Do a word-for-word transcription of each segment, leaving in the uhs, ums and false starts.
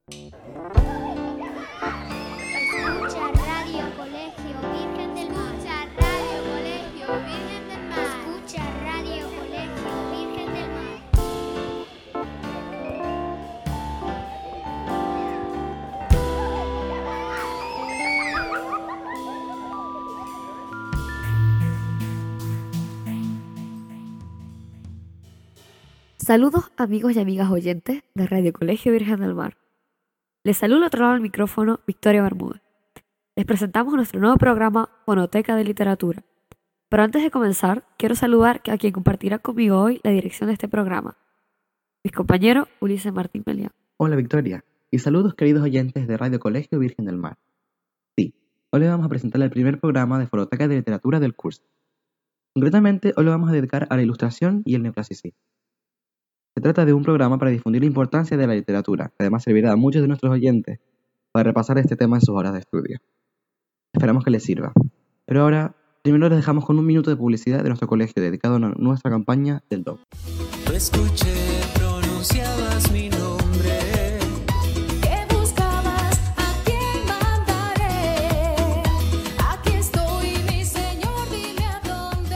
Escucha Radio Colegio Virgen del Mar. Escucha Radio Colegio Virgen del Mar. Escucha Radio Colegio Virgen del Mar. Saludos amigos y amigas oyentes de Radio Colegio Virgen del Mar. Les saludo al otro lado del micrófono Victoria Bermúdez. Les presentamos nuestro nuevo programa Fonoteca de Literatura. Pero antes de comenzar, quiero saludar a quien compartirá conmigo hoy la dirección de este programa. Mis compañeros Ulises Martín Melián. Hola Victoria, y saludos queridos oyentes de Radio Colegio Virgen del Mar. Sí, hoy les vamos a presentar el primer programa de Fonoteca de Literatura del curso. Concretamente, hoy lo vamos a dedicar a la ilustración y el neoclasicismo. Se trata de un programa para difundir la importancia de la literatura, que además servirá a muchos de nuestros oyentes para repasar este tema en sus horas de estudio. Esperamos que les sirva. Pero ahora, primero les dejamos con un minuto de publicidad de nuestro colegio dedicado a nuestra campaña del D O M. Lo escuché, pronunciabas mi nombre. ¿Qué buscabas? ¿A quién mandaré? Aquí estoy, mi señor, dime a dónde.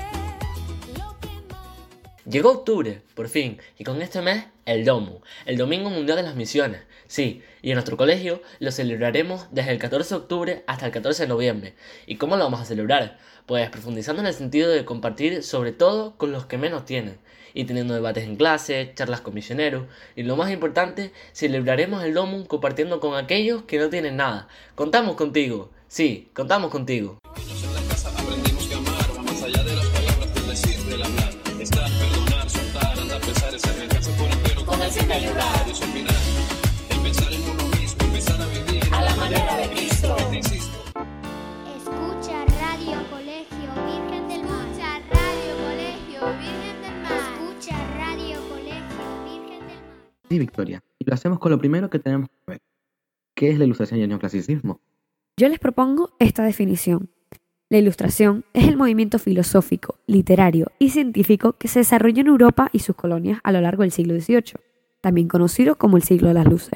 Lo que más... Llegó octubre, por fin, y con este mes, el DOMU, el Domingo Mundial de las Misiones. Sí, y en nuestro colegio lo celebraremos desde el catorce de octubre hasta el catorce de noviembre. ¿Y cómo lo vamos a celebrar? Pues profundizando en el sentido de compartir sobre todo con los que menos tienen, y teniendo debates en clase, charlas con misioneros, y lo más importante, celebraremos el DOMU compartiendo con aquellos que no tienen nada. ¡Contamos contigo! Sí, contamos contigo. En la casa aprendimos que amar va más allá de las palabras del decir, del hablar. Estar, perdonar, soltar, andar, pensar, es arriesgarse por entero con el fin de ayudar. Dios olvidar, el pensar en uno mismo, empezar a vivir a la manera de Cristo. Te insisto. Escucha Radio Colegio Virgen del Mar. Escucha Radio Colegio Virgen del Mar. Escucha Radio Colegio Virgen del Mar. Sí, Victoria, y lo hacemos con lo primero que tenemos que ver. ¿Qué es la ilustración y el neoclasicismo? Yo les propongo esta definición. La ilustración es el movimiento filosófico, literario y científico que se desarrolló en Europa y sus colonias a lo largo del siglo dieciocho, también conocido como el siglo de las luces.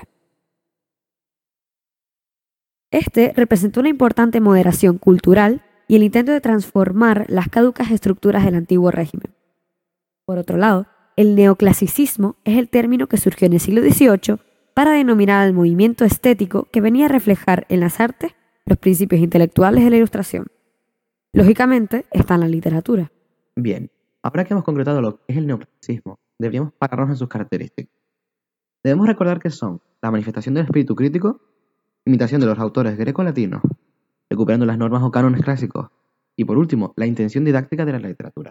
Este representó una importante moderación cultural y el intento de transformar las caducas estructuras del antiguo régimen. Por otro lado, el neoclasicismo es el término que surgió en el siglo dieciocho para denominar al movimiento estético que venía a reflejar en las artes los principios intelectuales de la ilustración. Lógicamente, está en la literatura. Bien, ahora que hemos concretado lo que es el neoclasicismo, deberíamos pararnos en sus características. Debemos recordar que son la manifestación del espíritu crítico, imitación de los autores greco-latinos, recuperando las normas o cánones clásicos, y por último, la intención didáctica de la literatura.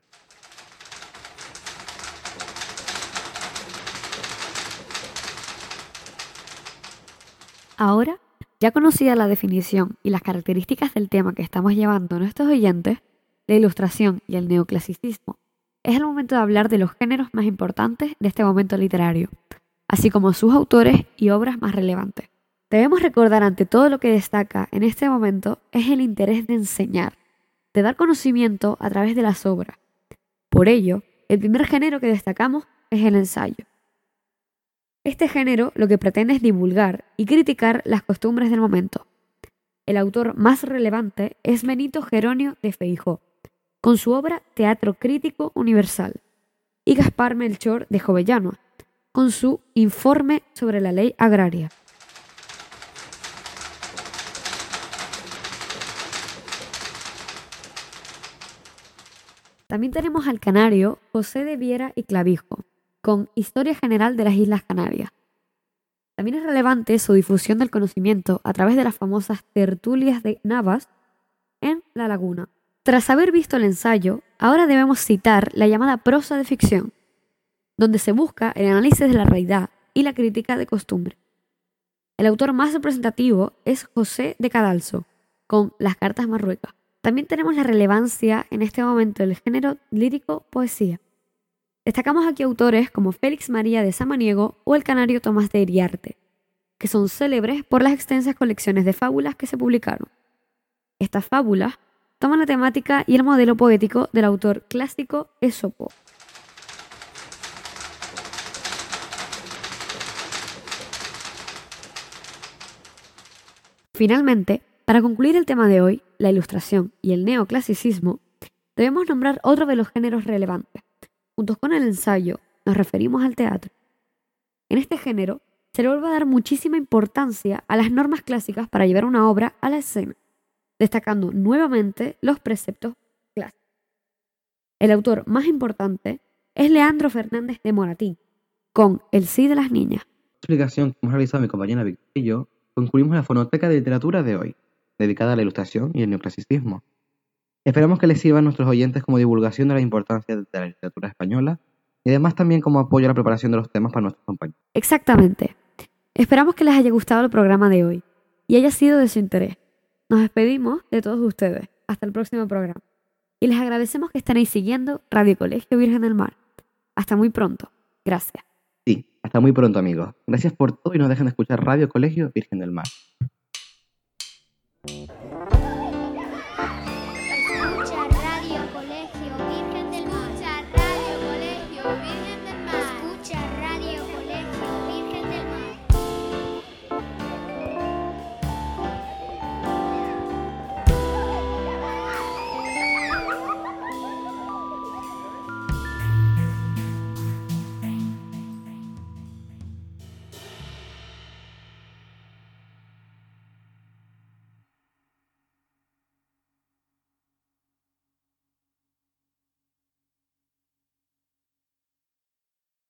Ahora, ya conocida la definición y las características del tema que estamos llevando a nuestros oyentes, la ilustración y el neoclasicismo, es el momento de hablar de los géneros más importantes de este momento literario, así como sus autores y obras más relevantes. Debemos recordar ante todo lo que destaca en este momento es el interés de enseñar, de dar conocimiento a través de las obras. Por ello, el primer género que destacamos es el ensayo. Este género lo que pretende es divulgar y criticar las costumbres del momento. El autor más relevante es Benito Jerónimo de Feijoo, con su obra Teatro Crítico Universal, y Gaspar Melchor de Jovellanos, con su Informe sobre la Ley Agraria. También tenemos al canario José de Viera y Clavijo, con Historia General de las Islas Canarias. También es relevante su difusión del conocimiento a través de las famosas tertulias de Navas en La Laguna. Tras haber visto el ensayo, ahora debemos citar la llamada prosa de ficción, donde se busca el análisis de la realidad y la crítica de costumbre. El autor más representativo es José de Cadalso, con Las Cartas Marruecas. También tenemos la relevancia en este momento del género lírico-poesía. Destacamos aquí autores como Félix María de Samaniego o el canario Tomás de Iriarte, que son célebres por las extensas colecciones de fábulas que se publicaron. Estas fábulas toman la temática y el modelo poético del autor clásico Esopo. Finalmente, para concluir el tema de hoy, la ilustración y el neoclasicismo, debemos nombrar otro de los géneros relevantes. Juntos con el ensayo, nos referimos al teatro. En este género, se le vuelve a dar muchísima importancia a las normas clásicas para llevar una obra a la escena, destacando nuevamente los preceptos clásicos. El autor más importante es Leandro Fernández de Moratín, con El Cid de las Niñas. Explicación que hemos realizado mi compañera Victoria y yo, concluimos la fonoteca de literatura de hoy, dedicada a la ilustración y el neoclasicismo. Esperamos que les sirva a nuestros oyentes como divulgación de la importancia de la literatura española y además también como apoyo a la preparación de los temas para nuestros compañeros. Exactamente. Esperamos que les haya gustado el programa de hoy y haya sido de su interés. Nos despedimos de todos ustedes. Hasta el próximo programa. Y les agradecemos que estén ahí siguiendo Radio Colegio Virgen del Mar. Hasta muy pronto. Gracias. Sí, hasta muy pronto, amigos. Gracias por todo y no dejen de escuchar Radio Colegio Virgen del Mar.